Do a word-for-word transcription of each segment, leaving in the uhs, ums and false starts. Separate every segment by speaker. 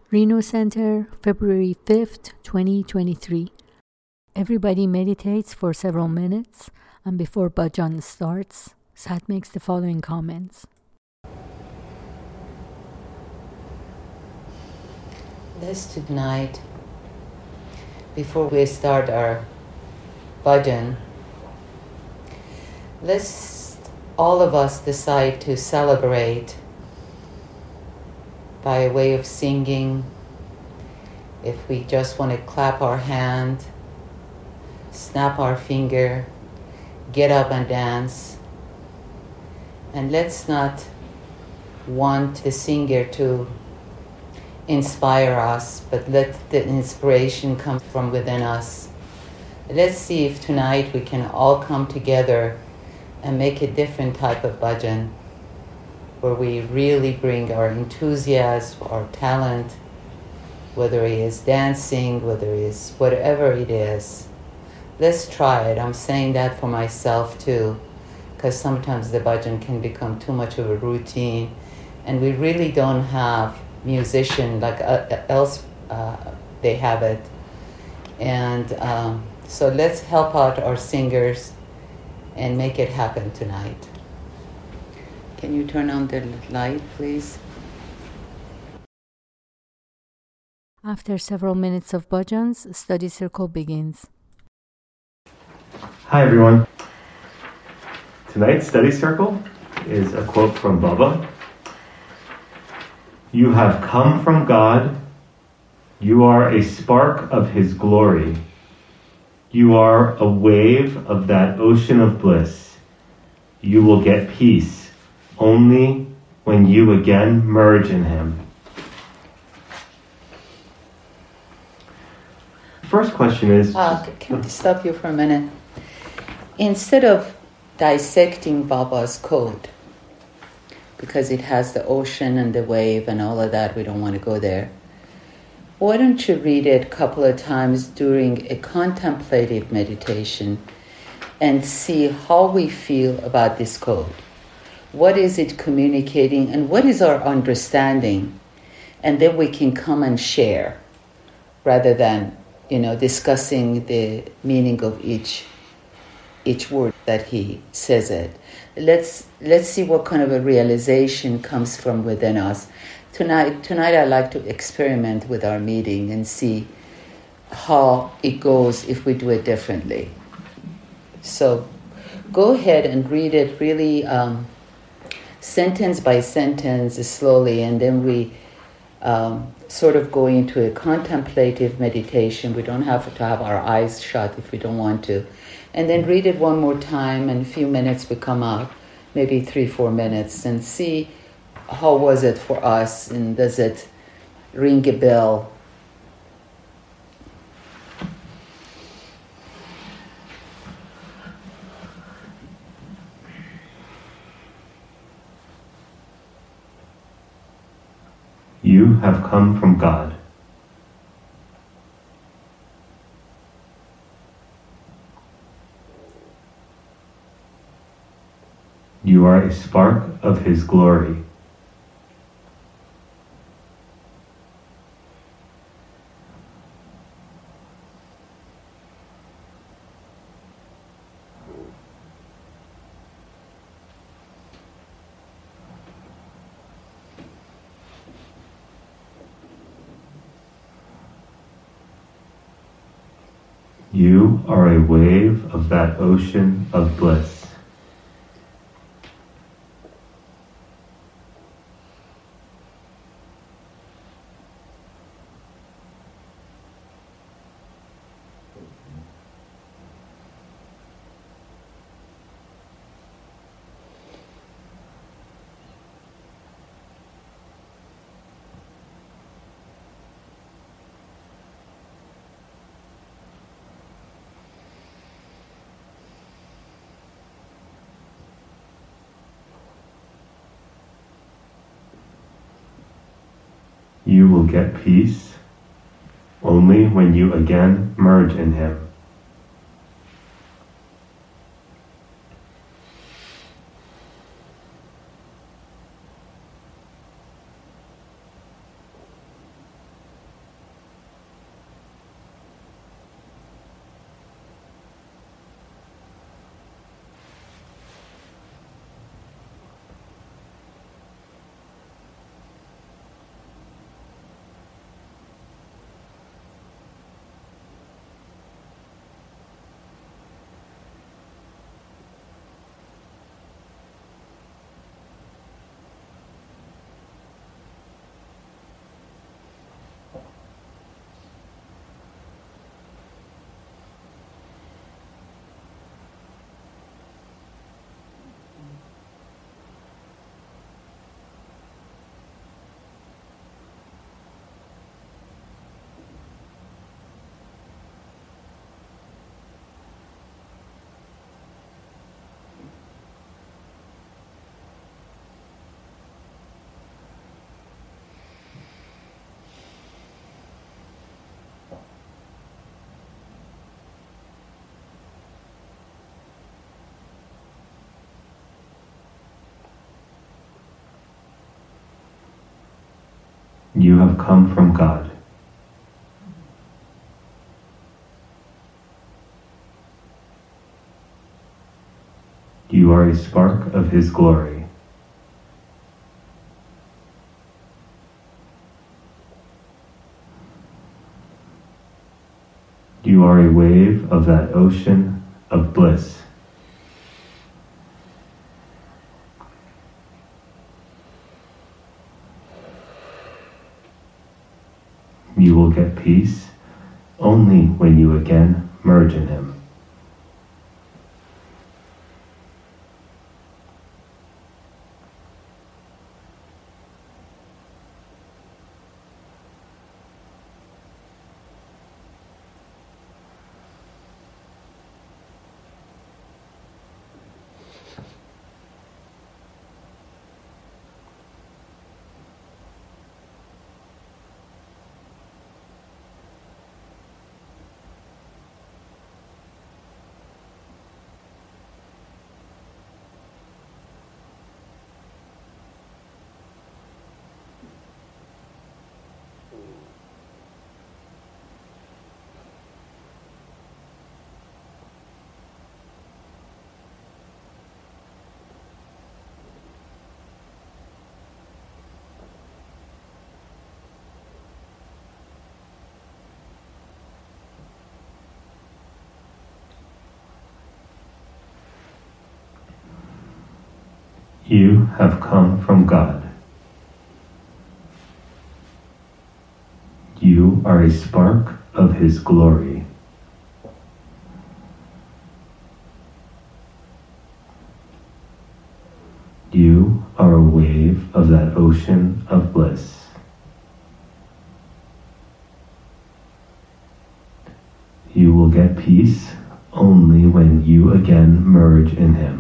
Speaker 1: Reno Center, February fifth, twenty twenty-three. Everybody meditates for several minutes, and before bhajan starts, Sat makes the following comments.
Speaker 2: Let's tonight, before we start our bhajan, let's all of us decide to celebrate by way of singing. If we just want to clap our hand, snap our finger, get up and dance. And let's not want the singer to inspire us, but let the inspiration come from within us. Let's see if tonight we can all come together and make a different type of bhajan, where we really bring our enthusiasm, our talent, whether it is dancing, whether it is whatever it is. Let's try it. I'm saying that for myself too, because sometimes the bhajan can become too much of a routine, and we really don't have musician like uh, else uh, they have it. And um, so let's help out our singers and make it happen tonight. Can you turn on the light, please?
Speaker 1: After several minutes of bhajans, study circle begins.
Speaker 3: Hi everyone. Tonight's study circle is a quote from Baba. You have come from God. You are a spark of His glory. You are a wave of that ocean of bliss. You will get peace only when you again merge in Him. First question is...
Speaker 2: Uh, can I stop you for a minute? Instead of dissecting Baba's code, because it has the ocean and the wave and all of that, we don't want to go there. Why don't you read it a couple of times during a contemplative meditation and see how we feel about this code? What is it communicating and what is our understanding? And then we can come and share rather than, you know, discussing the meaning of each each word that he says it. Let's let's see what kind of a realization comes from within us. Tonight, tonight I like to experiment with our meeting and see how it goes if we do it differently. So go ahead and read it really um, sentence by sentence slowly, and then we um, sort of go into a contemplative meditation. We don't have to have our eyes shut if we don't want to. And then read it one more time, and a few minutes we come out, maybe three, four minutes, and see how was it for us, and does it ring a bell?
Speaker 3: You have come from God. You are a spark of His glory. You are a wave of that ocean of bliss. You will get peace only when you again merge in Him. You have come from God. You are a spark of His glory. You are a wave of that ocean of bliss. You will get peace only when you again merge in Him. You have come from God. You are a spark of His glory. You are a wave of that ocean of bliss. You will get peace only when you again merge in Him.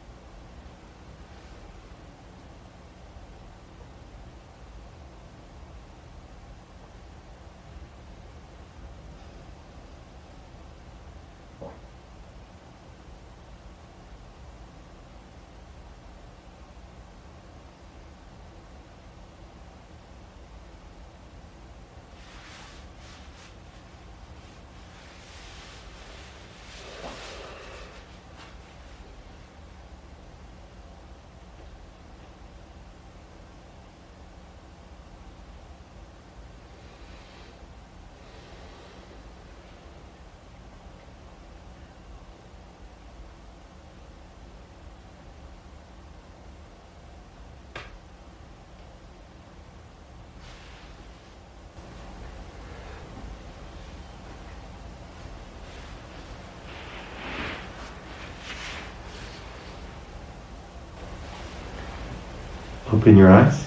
Speaker 3: Open your eyes.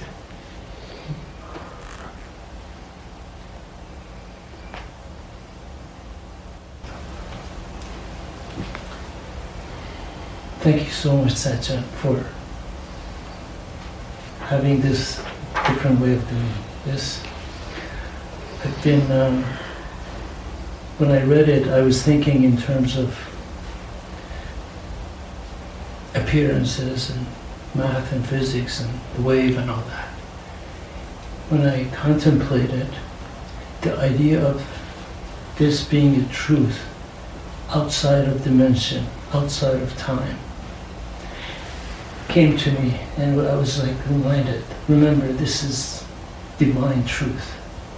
Speaker 4: Thank you so much, Satya, for having this different way of doing this. I've been, um, when I read it, I was thinking in terms of appearances and math and physics and the wave and all that. When I contemplated the idea of this being a truth outside of dimension, outside of time, came to me, and I was like reminded, remember, this is divine truth.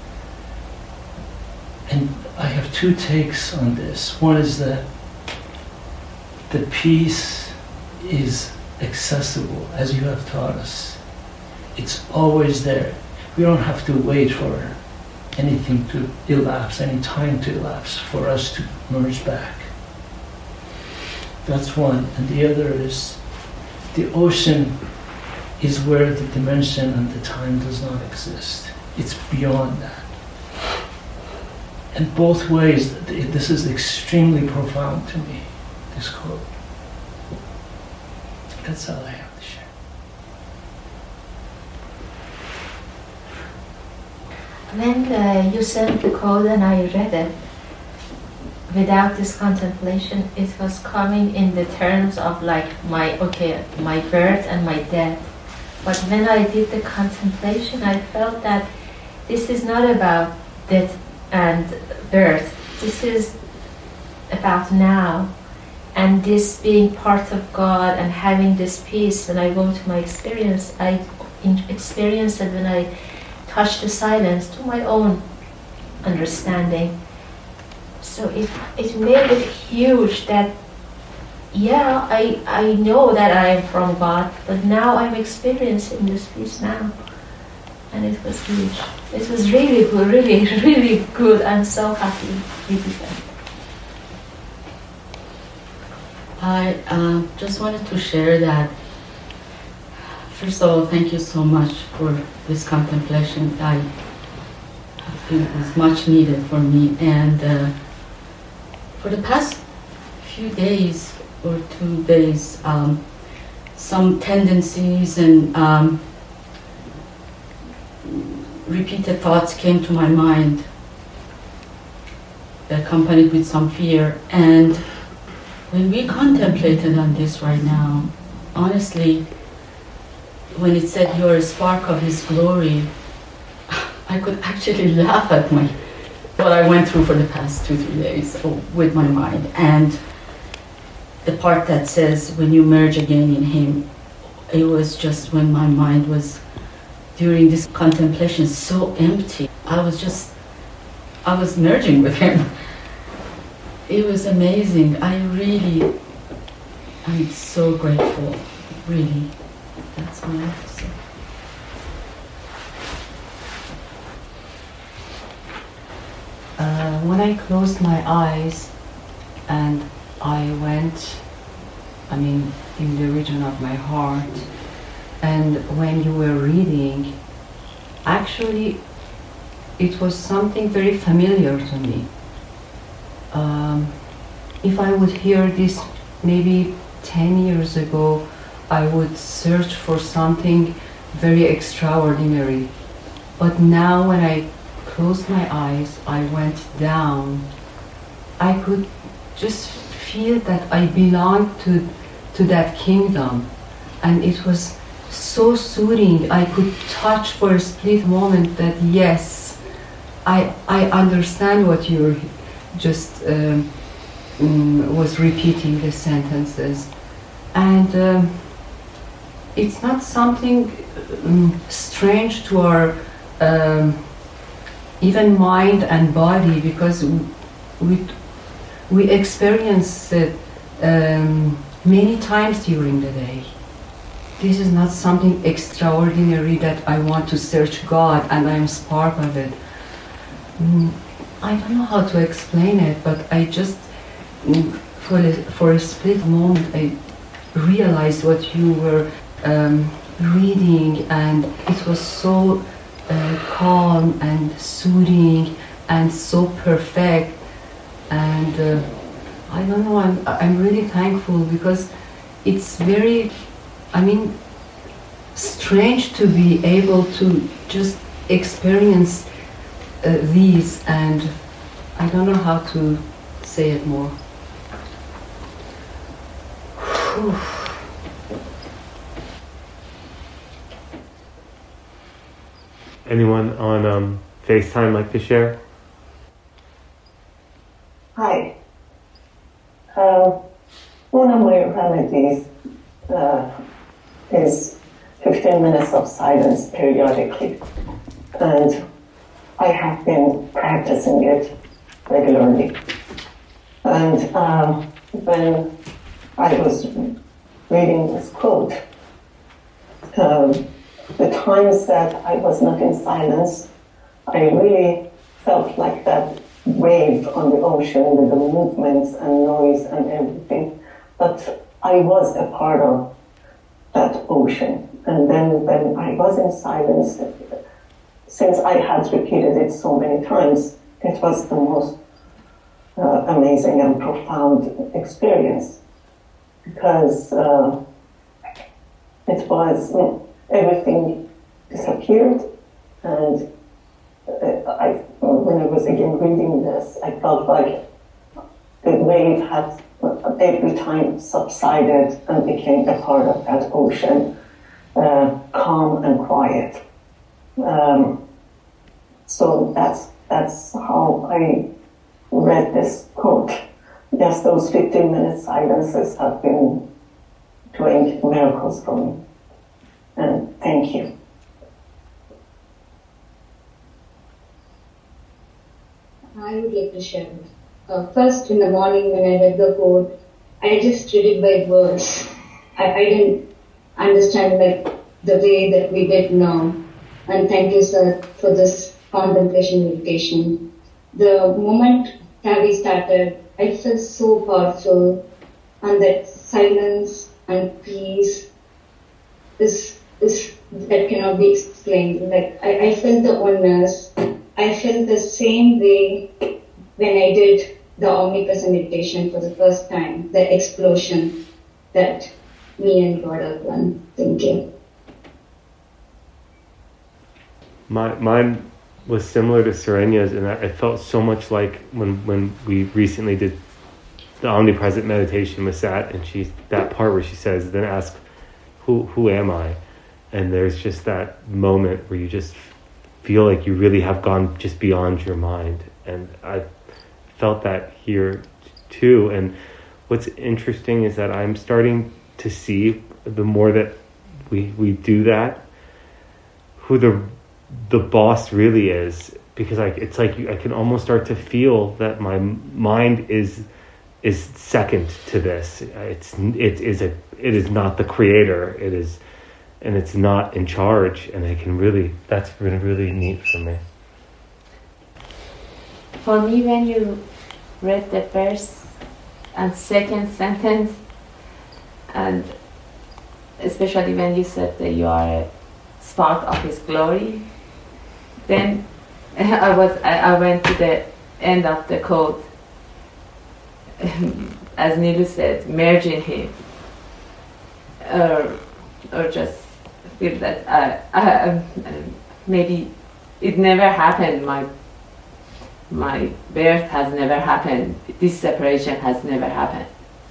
Speaker 4: And I have two takes on this. One is that the peace is accessible, as you have taught us. It's always there. We don't have to wait for anything to elapse, any time to elapse for us to merge back. That's one. And the other is the ocean is where the dimension and the time does not exist. It's beyond that. And both ways, this is extremely profound to me, this quote. That's all I have to share.
Speaker 5: When uh, you sent the code and I read it, without this contemplation, it was coming in the terms of like my, okay, my birth and my death. But when I did the contemplation, I felt that this is not about death and birth. This is about now. And this being part of God and having this peace, when I go to my experience, I experience it when I touch the silence to my own understanding. So it, it made it huge that, yeah, I, I know that I am from God, but now I'm experiencing this peace now. And it was huge. It was really good, really, really good. I'm so happy with it.
Speaker 6: I uh, just wanted to share that, first of all, thank you so much for this contemplation. I feel it was much needed for me. And uh, for the past few days or two days, um, some tendencies and um, repeated thoughts came to my mind, accompanied with some fear. And when we contemplated on this right now, honestly, when it said you're a spark of His glory, I could actually laugh at my what I went through for the past two, three days with my mind. And the part that says when you merge again in Him, it was just when my mind was, during this contemplation, so empty. I was just, I was merging with Him. It was amazing. I really, I'm so grateful, really. That's all I have to say.
Speaker 7: Uh, when I closed my eyes and I went, I mean, in the region of my heart, and when you were reading, actually, it was something very familiar to me. Um, if I would hear this maybe ten years ago, I would search for something very extraordinary. But now when I closed my eyes, I went down, I could just feel that I belonged to, to that kingdom. And it was so soothing. I could touch for a split moment that, yes, I, I understand what you're just um, um, was repeating the sentences. And um, it's not something um, strange to our um, even mind and body, because we, we, we experience it um, many times during the day. This is not something extraordinary that I want to search God and I'm spark of it. Mm, I don't know how to explain it, but I just, mm, for a, for a split moment, I realized what you were um, reading, and it was so uh, calm and soothing and so perfect. And uh, I don't know, I'm, I'm really thankful, because it's very, I mean, strange to be able to just experience uh, these, and I don't know how to say it more. Whew.
Speaker 3: Anyone on um, FaceTime like to share?
Speaker 8: Hi. Uh, one of my remedies uh, is fifteen minutes of silence periodically. And I have been practicing it regularly. And um, when I was reading this quote, um, the times that I was not in silence, I really felt like that wave on the ocean with the movements and noise and everything. But I was a part of that ocean. And then when I was in silence, since I had repeated it so many times, it was the most uh, amazing and profound experience. Because uh, it was, everything disappeared, and I, when I was again reading this, I felt like the wave had every time subsided and became a part of that ocean, uh, calm and quiet. Um, So that's that's how I read this quote. Yes, those fifteen minute silences have been doing miracles for me. And thank you.
Speaker 9: I would like to share. Uh, first, in the morning when I read the quote, I just read it by words. I, I didn't understand like the way that we did now. And thank you, sir, for this contemplation meditation. The moment that we started, I felt so powerful, and that silence and peace is is that cannot be explained. Like I, I felt the oneness. I felt the same way when I did the omnipresent meditation for the first time, the explosion that me and God are one. Thank you.
Speaker 3: My, mine was similar to Serenya's, and I, I felt so much like when, when we recently did the omnipresent meditation with Sat, and she that part where she says, then ask, who who am I? And there's just that moment where you just feel like you really have gone just beyond your mind. And I felt that here too. And what's interesting is that I'm starting to see, the more that we we do that, who the the boss really is. Because I, it's like you, I can almost start to feel that my mind is is second to this. It's it is a it is not the creator. It is. And it's not in charge, and I can really, that's been really neat for me.
Speaker 5: For me, when you read the first and second sentence, and especially when you said that you are a spark of His glory, then I was I, I went to the end of the quote, as Nilu said, merging Him, or or just feel that uh, uh, maybe it never happened. My my birth has never happened. This separation has never happened.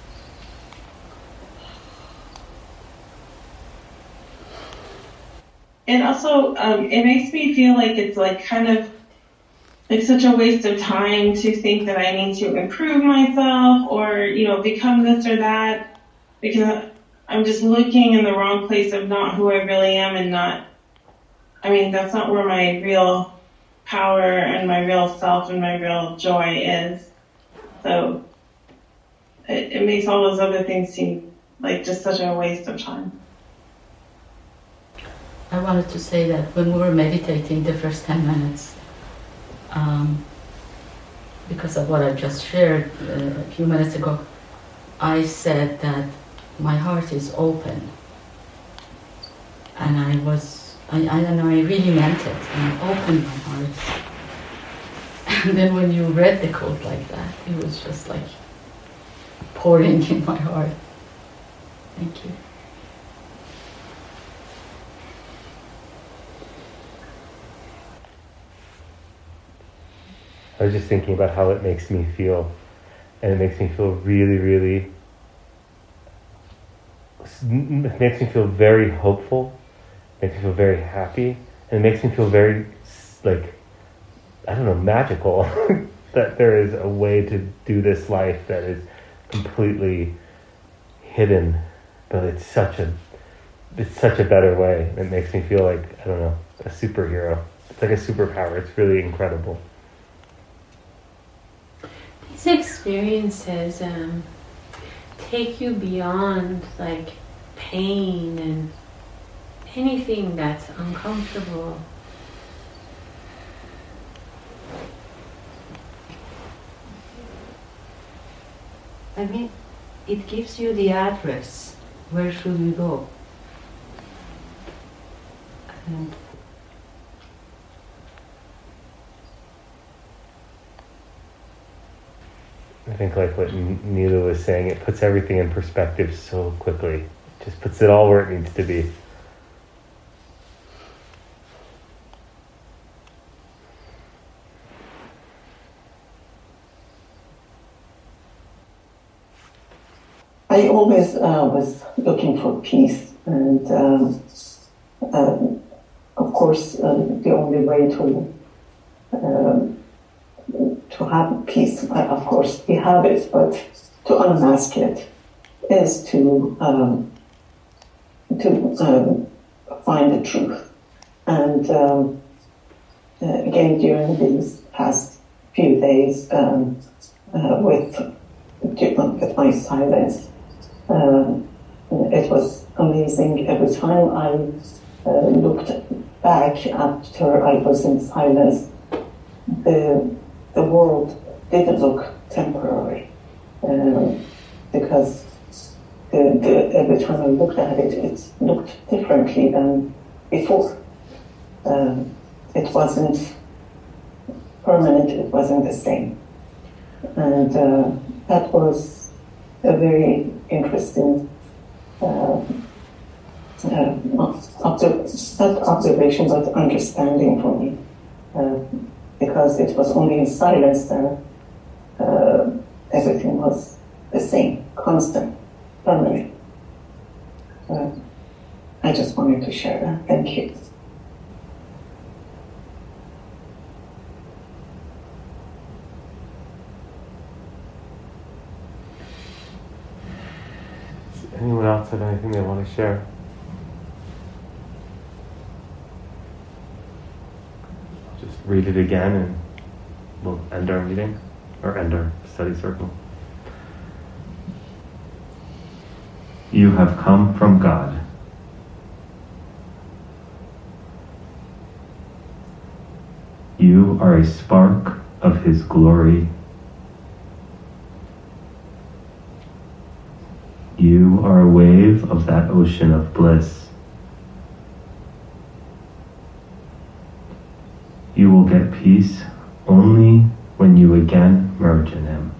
Speaker 10: And also, um, it makes me feel like it's like kind of like such a waste of time to think that I need to improve myself or, you know, become this or that, because I'm just looking in the wrong place of not who I really am, and not, I mean, that's not where my real power and my real self and my real joy is. So it, it makes all those other things seem like just such a waste of time.
Speaker 6: I wanted to say that when we were meditating the first ten minutes, um, because of what I just shared uh, a few minutes ago, I said that my heart is open, and I was, I, I don't know, I really meant it, and I opened my heart. And then when you read the quote like that, it was just like pouring in my heart. Thank you.
Speaker 3: I was just thinking about how it makes me feel, and it makes me feel really, really, it makes me feel very hopeful, it makes me feel very happy, and it makes me feel very, like, I don't know, magical, that there is a way to do this life that is completely hidden, but it's such a, it's such a better way. It makes me feel like, I don't know, a superhero. It's like a superpower. It's really incredible.
Speaker 5: These experiences um, take you beyond like pain and anything that's uncomfortable.
Speaker 7: I mean, it gives you the address. Where should we go? And
Speaker 3: I think like what Neela was saying, it puts everything in perspective so quickly. It just puts it all where it needs to be.
Speaker 8: I always uh, was looking for peace, and um, um, of course, uh, the only way to um, to have peace. Of course, we have it, but to unmask it is to um, to um, find the truth. And um, uh, again, during these past few days, um, uh, with with my silence, um, it was amazing. Every time I uh, looked back after I was in silence, the the world didn't look temporary, um, because the, the, every time I looked at it, it looked differently than before. Um, it wasn't permanent, it wasn't the same. And uh, that was a very interesting uh, uh, observ- not observation, but understanding for me. Uh, because it was only in silence that uh, everything was the same, constant, permanent. Uh, I just wanted to share that. Thank you.
Speaker 3: Does anyone else have anything they want to share? Just read it again and we'll end our meeting, or end our study circle. You have come from God. You are a spark of His glory. You are a wave of that ocean of bliss. You will get peace only when you again merge in Him.